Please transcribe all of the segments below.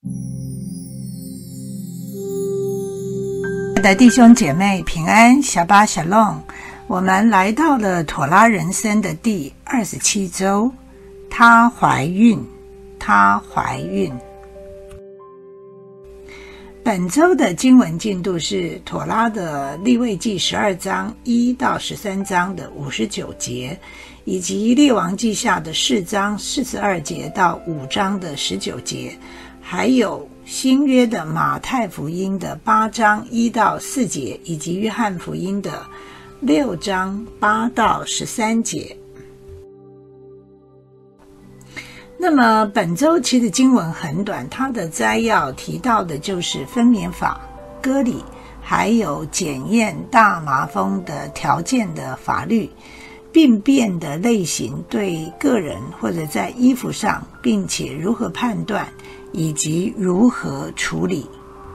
的弟兄姐妹平安，小巴小龙，我们来到了妥拉人生的第27周，她怀孕。本周的经文进度是妥拉的利未记12章1到13章的59节，以及列王记下的4章42节到5章的19节，还有新约的马太福音的8章1到4节，以及约翰福音的6章8到13节。那么本周其实经文很短，它的摘要提到的就是分娩法、割礼，还有检验大麻风的条件的法律，病变的类型对个人或者在衣服上，并且如何判断以及如何处理。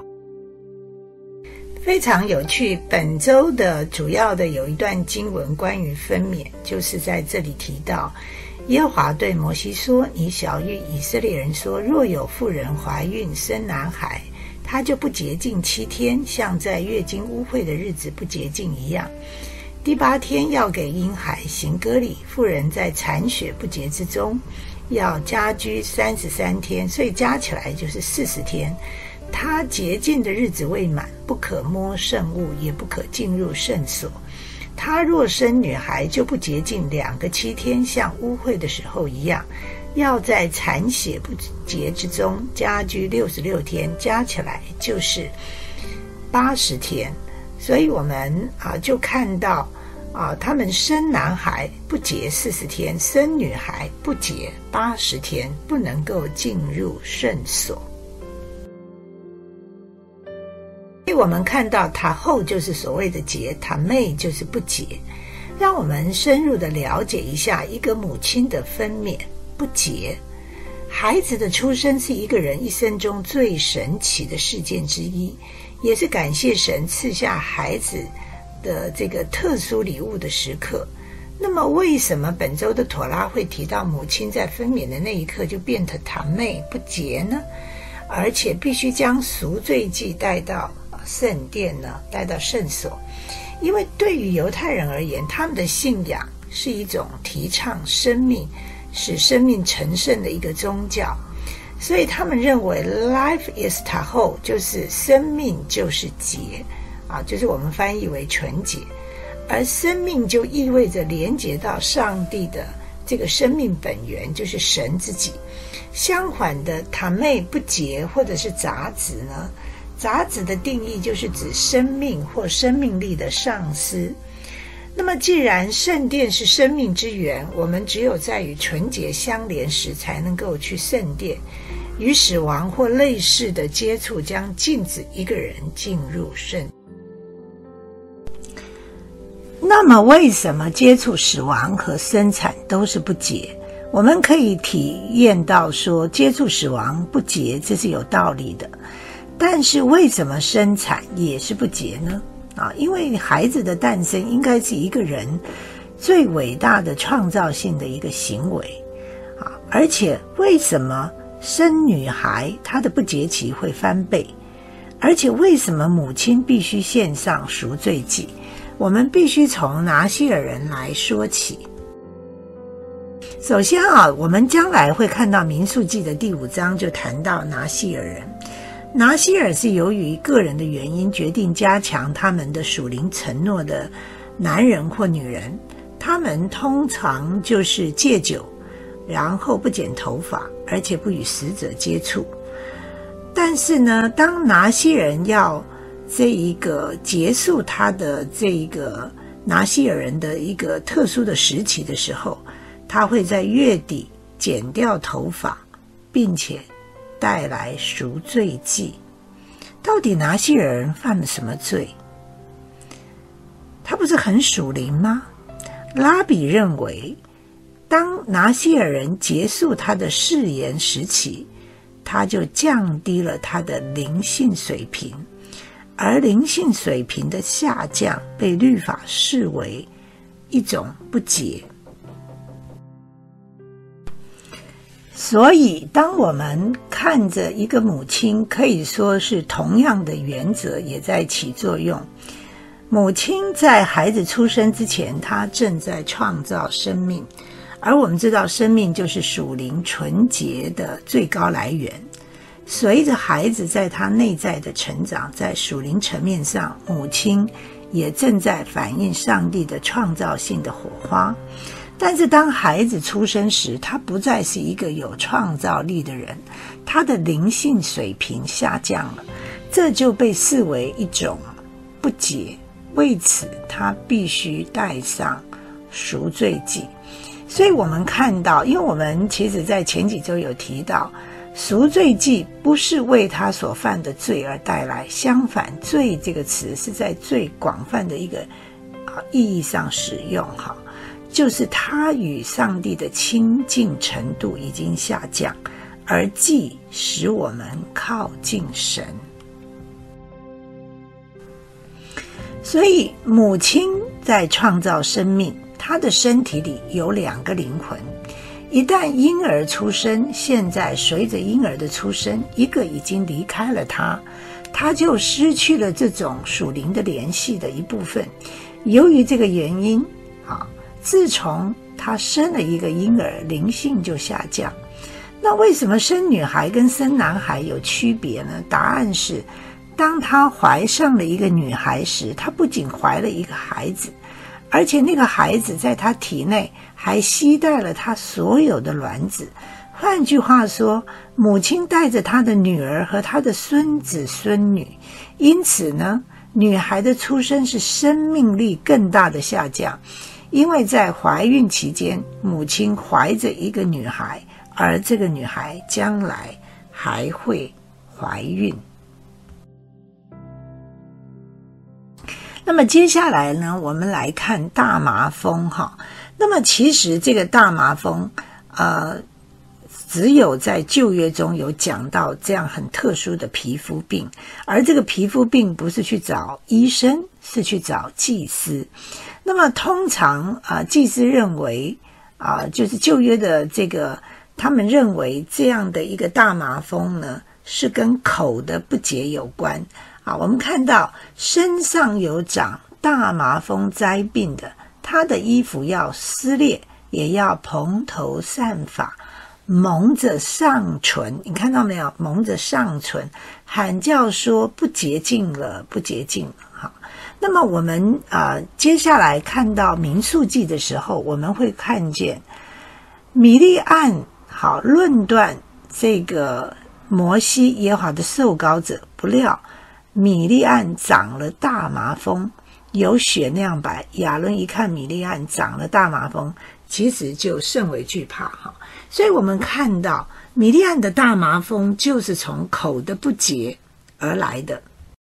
非常有趣，本周的主要的有一段经文关于分娩，就是在这里提到耶和华对摩西说，你晓谕以色列人说，若有妇人怀孕生男孩，她就不洁净7天，像在月经污秽的日子不洁净一样。第8天要给婴孩行割礼，妇人在产血不洁之中要家居33天，所以加起来就是40天。她洁净的日子未满，不可摸圣物，也不可进入圣所。她若生女孩，就不洁净2个7天，像污秽的时候一样，要在产血不洁之中家居66天，加起来就是80天。所以我们就看到他们生男孩不洁40天，生女孩不洁80天，不能够进入圣所。我们看到塔后就是所谓的洁，塔妹就是不洁。让我们深入的了解一下一个母亲的分娩不洁。孩子的出生是一个人一生中最神奇的事件之一，也是感谢神赐下孩子的这个特殊礼物的时刻。那么为什么本周的妥拉会提到母亲在分娩的那一刻就变成塔妹不洁呢？而且必须将赎罪祭带到圣殿呢，带到圣所。因为对于犹太人而言，他们的信仰是一种提倡生命，使生命成圣的一个宗教，所以他们认为 life is tahor， 就是生命就是洁就是我们翻译为纯洁。而生命就意味着连接到上帝的这个生命本源，就是神自己。相反的，塔妹不洁或者是杂质呢，杂质的定义就是指生命或生命力的丧失。那么既然圣殿是生命之源，我们只有在与纯洁相连时才能够去圣殿。与死亡或类似的接触将禁止一个人进入圣殿。那么为什么接触死亡和生产都是不洁？我们可以体验到说接触死亡不洁，这是有道理的。但是为什么生产也是不洁呢？因为孩子的诞生应该是一个人最伟大的创造性的一个行为而且为什么生女孩她的不洁期会翻倍？而且为什么母亲必须献上赎罪祭？我们必须从拿西尔人来说起。首先我们将来会看到民数记的第5章就谈到拿西尔人。拿西尔是由于个人的原因决定加强他们的属灵承诺的男人或女人，他们通常就是戒酒，然后不剪头发，而且不与死者接触。但是呢，当拿西人要这一个结束他的这一个拿西尔人的一个特殊的时期的时候，他会在月底剪掉头发，并且带来赎罪祭。到底拿西尔人犯了什么罪？他不是很属灵吗？拉比认为，当拿西尔人结束他的誓言时期，他就降低了他的灵性水平，而灵性水平的下降被律法视为一种不洁。所以当我们看着一个母亲，可以说是同样的原则也在起作用。母亲在孩子出生之前，她正在创造生命，而我们知道生命就是属灵纯洁的最高来源。随着孩子在他内在的成长，在属灵层面上，母亲也正在反映上帝的创造性的火花。但是当孩子出生时，他不再是一个有创造力的人，他的灵性水平下降了，这就被视为一种不洁，为此他必须带上赎罪祭。所以我们看到，因为我们其实在前几周有提到，赎罪祭不是为他所犯的罪而带来，相反，罪这个词是在最广泛的一个意义上使用，就是他与上帝的亲近程度已经下降，而祭使我们靠近神。所以母亲在创造生命，她的身体里有2个灵魂。一旦婴儿出生，现在随着婴儿的出生，一个已经离开了他就失去了这种属灵的联系的一部分。由于这个原因，自从他生了一个婴儿，灵性就下降。那为什么生女孩跟生男孩有区别呢？答案是，当他怀上了一个女孩时，他不仅怀了一个孩子，而且那个孩子在他体内还携带了他所有的卵子。换句话说，母亲带着她的女儿和她的孙子孙女，因此呢，女孩的出生是生命力更大的下降。因为在怀孕期间，母亲怀着一个女孩，而这个女孩将来还会怀孕。那么接下来呢，我们来看大麻风那么其实这个大麻风只有在旧约中有讲到这样很特殊的皮肤病，而这个皮肤病不是去找医生，是去找祭司。那么通常祭司认为就是旧约的这个，他们认为这样的一个大麻风呢，是跟口的不洁有关。我们看到身上有长大麻风灾病的，他的衣服要撕裂，也要蓬头散发，蒙着上唇。你看到没有？蒙着上唇，喊叫说不洁净了，不洁净了。那么我们接下来看到民数记的时候，我们会看见米利暗论断这个摩西耶和华的受膏者，不料米利暗长了大麻风，有血那样白。亚伦一看米利暗长了大麻风，其实就甚为惧怕所以我们看到米利暗的大麻风就是从口的不洁而来的。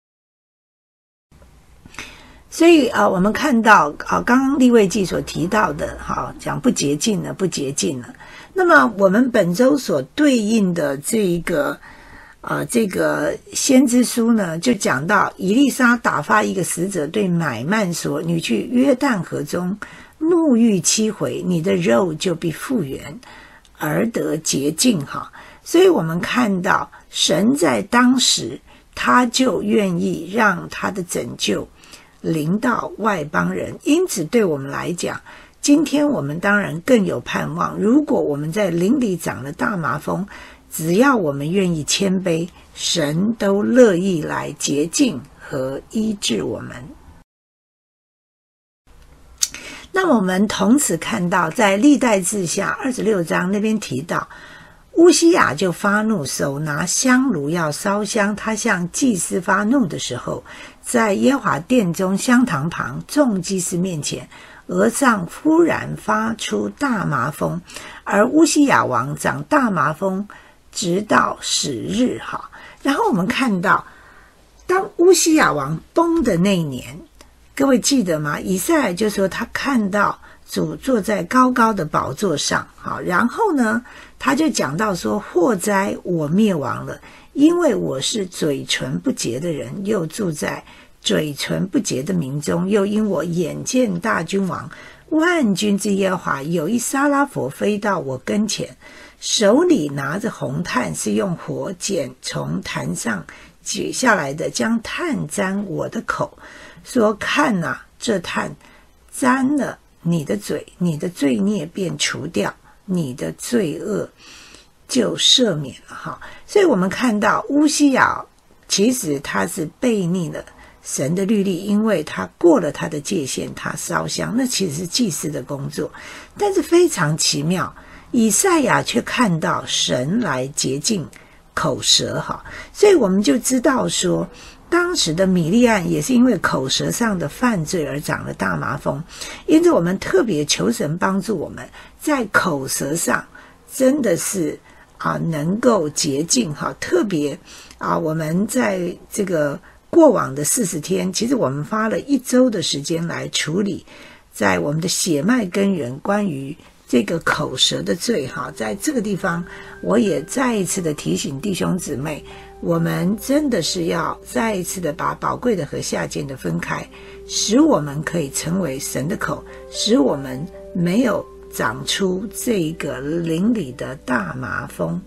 所以我们看到刚刚利未记所提到的讲不洁净了，不洁净了。那么我们本周所对应的这个先知书呢，就讲到以利沙打发一个使者对乃縵说，你去约旦河中沐浴7回，你的肉就必复原，而得洁净所以我们看到神在当时他就愿意让他的拯救临到外邦人。因此对我们来讲，今天我们当然更有盼望。如果我们在灵里长了大麻风，只要我们愿意谦卑，神都乐意来洁净和医治我们。那我们同时看到在历代志下26章那边提到，乌西雅就发怒，手拿香炉要烧香。他向祭司发怒的时候，在耶和华殿中香堂旁众祭司面前，额上忽然发出大麻风，而乌西雅王长大麻风直到10日。然后我们看到当乌西雅王崩的那一年，各位记得吗？以赛亚就说他看到主坐在高高的宝座上。然后呢，他就讲到说，祸哉我灭亡了，因为我是嘴唇不洁的人，又住在嘴唇不洁的民中，又因我眼见大君王万军之耶和华有一撒拉佛飞到我跟前， 手里拿着红炭，是用火剪从坛上解下来的，将炭沾我的口，说看啊，这炭沾了你的嘴，你的罪孽便除掉，你的罪恶就赦免了哈。所以我们看到乌西雅其实他是悖逆了神的律例，因为他过了他的界限，他烧香，那其实是祭司的工作。但是非常奇妙，以赛亚却看到神来洁净口舌哈，所以我们就知道说，当时的米利暗也是因为口舌上的犯罪而长了大麻风。因此我们特别求神帮助我们在口舌上真的是能够洁净哈。特别我们在这个过往的40天，其实我们花了1周的时间来处理在我们的血脉根源关于这个口舌的罪哈。在这个地方我也再一次的提醒弟兄姊妹，我们真的是要再一次的把宝贵的和下贱的分开，使我们可以成为神的口，使我们没有长出这个灵里的大麻风。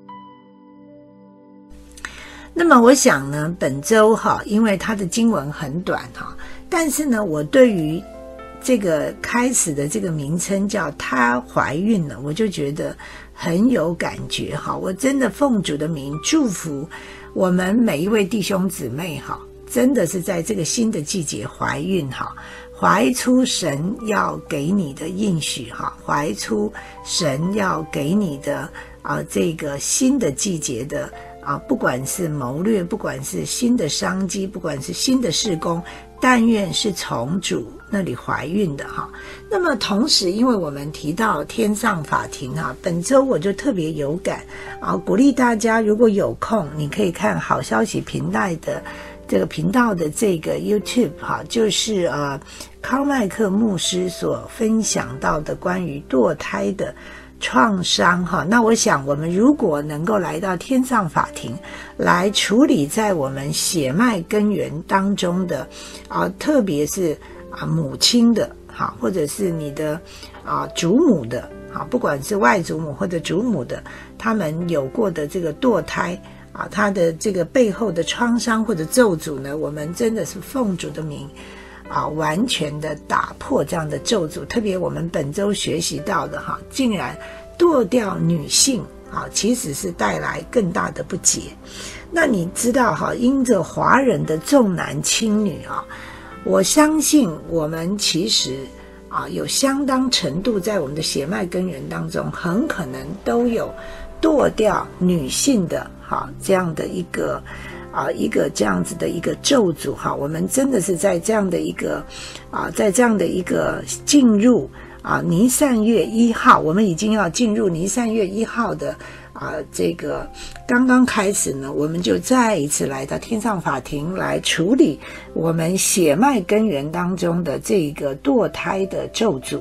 那么我想呢，本周因为它的经文很短但是呢，我对于这个开始的这个名称叫她怀孕了，我就觉得很有感觉我真的奉主的名祝福我们每一位弟兄姊妹真的是在这个新的季节怀孕怀出神要给你的应许怀出神要给你的这个新的季节的不管是谋略，不管是新的商机，不管是新的事工，但愿是从主那里怀孕的那么同时因为我们提到天上法庭本周我就特别有感鼓励大家如果有空你可以看好消息频道的这个频道的这个 YouTube 就是康麦克牧师所分享到的关于堕胎的创伤那我想我们如果能够来到天上法庭来处理在我们血脉根源当中的特别是母亲的或者是你的祖母的不管是外祖母或者祖母的，他们有过的这个堕胎他的这个背后的创伤或者咒诅呢，我们真的是奉主的名完全的打破这样的咒诅。特别我们本周学习到的竟然堕掉女性其实是带来更大的不洁。那你知道因着华人的重男轻女我相信我们其实有相当程度在我们的血脉根源当中很可能都有堕掉女性的这样的一个这样子的一个咒诅我们真的是在这样的一个在这样的一个进入尼散月1号，我们已经要进入尼散月1号的这个刚刚开始呢，我们就再一次来到天上法庭来处理我们血脉根源当中的这个堕胎的咒诅。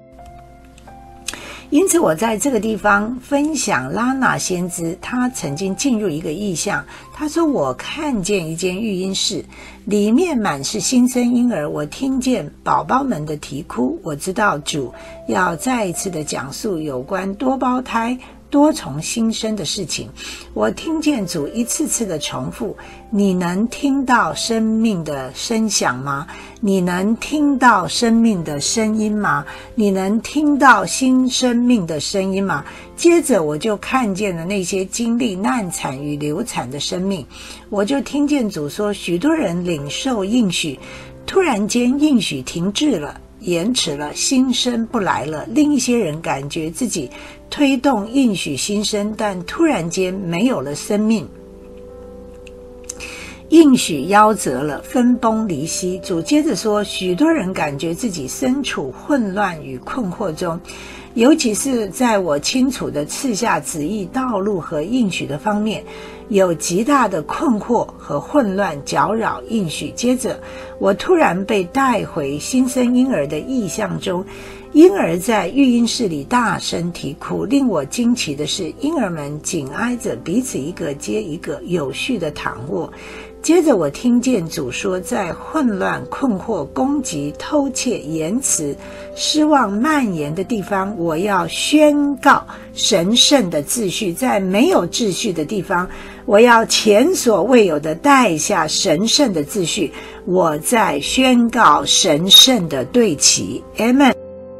因此我在这个地方分享拉娜先知，他曾经进入一个异象，他说我看见一间育婴室，里面满是新生婴儿，我听见宝宝们的啼哭，我知道主要再一次的讲述有关多胞胎多重新生的事情。我听见主一次次的重复，你能听到生命的声响吗？你能听到生命的声音吗？你能听到新生命的声音吗？接着我就看见了那些经历难产与流产的生命，我就听见主说，许多人领受应许，突然间应许停滞了，延迟了，新生不来了。另一些人感觉自己推动应许新生，但突然间没有了生命，应许夭折了，分崩离析。主接着说，许多人感觉自己身处混乱与困惑中，尤其是在我清楚地赐下旨意道路和应许的方面，有极大的困惑和混乱搅扰应许。接着我突然被带回新生婴儿的意象中， 婴儿在育婴室里大声啼哭，令我惊奇的是，婴儿们紧挨着彼此一个接一个有序地躺卧。接着我听见主说，在混乱、困惑、攻击、偷窃、言辞、失望蔓延的地方，我要宣告神圣的秩序；在没有秩序的地方，我要前所未有的带下神圣的秩序。我在宣告神圣的对齐。 Amen。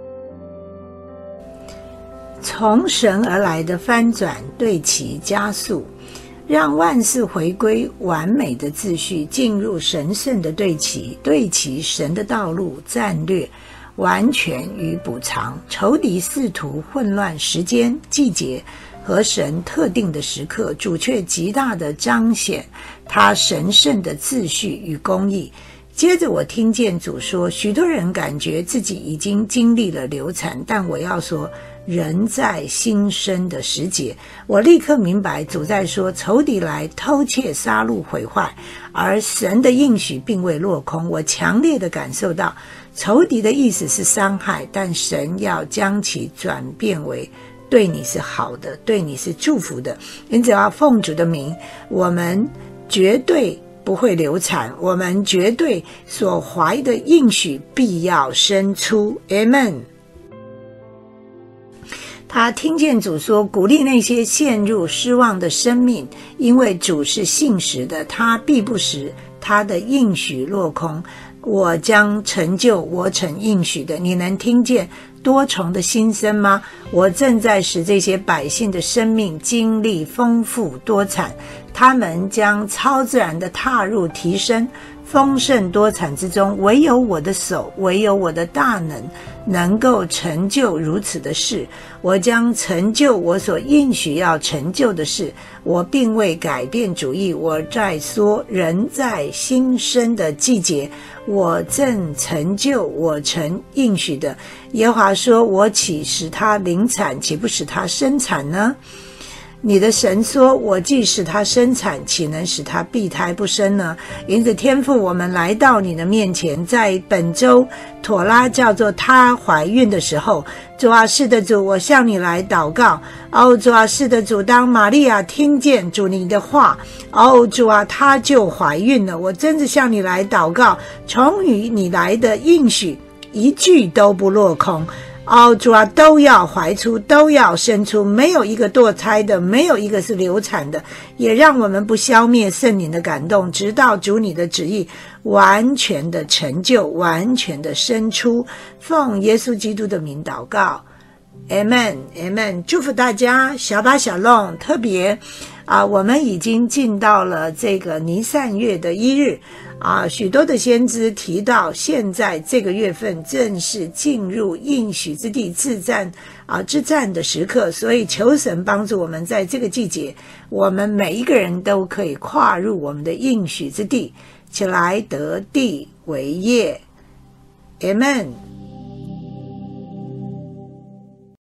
从神而来的翻转、对齐、加速，让万事回归完美的秩序，进入神圣的对齐，对齐神的道路、战略、完全与补偿。仇敌试图混乱时间、季节和神特定的时刻，主却极大的彰显他神圣的秩序与公义。接着我听见主说，许多人感觉自己已经经历了流产，但我要说，人在新生的时节。我立刻明白主在说，仇敌来偷窃、杀戮、毁坏，而神的应许并未落空。我强烈地感受到仇敌的意思是伤害，但神要将其转变为对你是好的，对你是祝福的。因此要奉主的名，我们绝对不会流产，我们绝对所怀的应许必要生出。 Amen。 他听见主说，鼓励那些陷入失望的生命，因为主是信实的，他必不使他的应许落空。我将成就我曾应许的。你能听见多重的心声吗？我正在使这些百姓的生命经历丰富多产，他们将超自然的踏入提升丰盛多产之中。唯有我的手，唯有我的大能够成就如此的事。我将成就我所应许要成就的事。我并未改变主意，我在说，人在新生的季节，我正成就我曾应许的。耶和华说，我岂使他临产，岂不使他生产呢？你的神说，我既使他生产，岂能使他闭胎不生呢？因此天父，我们来到你的面前，在本周妥拉叫做她怀孕的时候，主啊，是的主，我向你来祷告。主啊，是的主，当玛利亚听见主你的话，主啊，她就怀孕了。我真的向你来祷告，从于你来的应许一句都不落空。主啊，都要怀出，都要生出，没有一个堕胎的，没有一个是流产的。也让我们不消灭圣灵的感动，直到主你的旨意完全的成就，完全的生出。奉耶稣基督的名祷告， Amen Amen。 祝福大家，小把小弄。特别我们已经进到了这个尼散月的1日许多的先知提到，现在这个月份正是进入应许之地之战的时刻，所以求神帮助我们，在这个季节，我们每一个人都可以跨入我们的应许之地，起来得地为业。 Amen。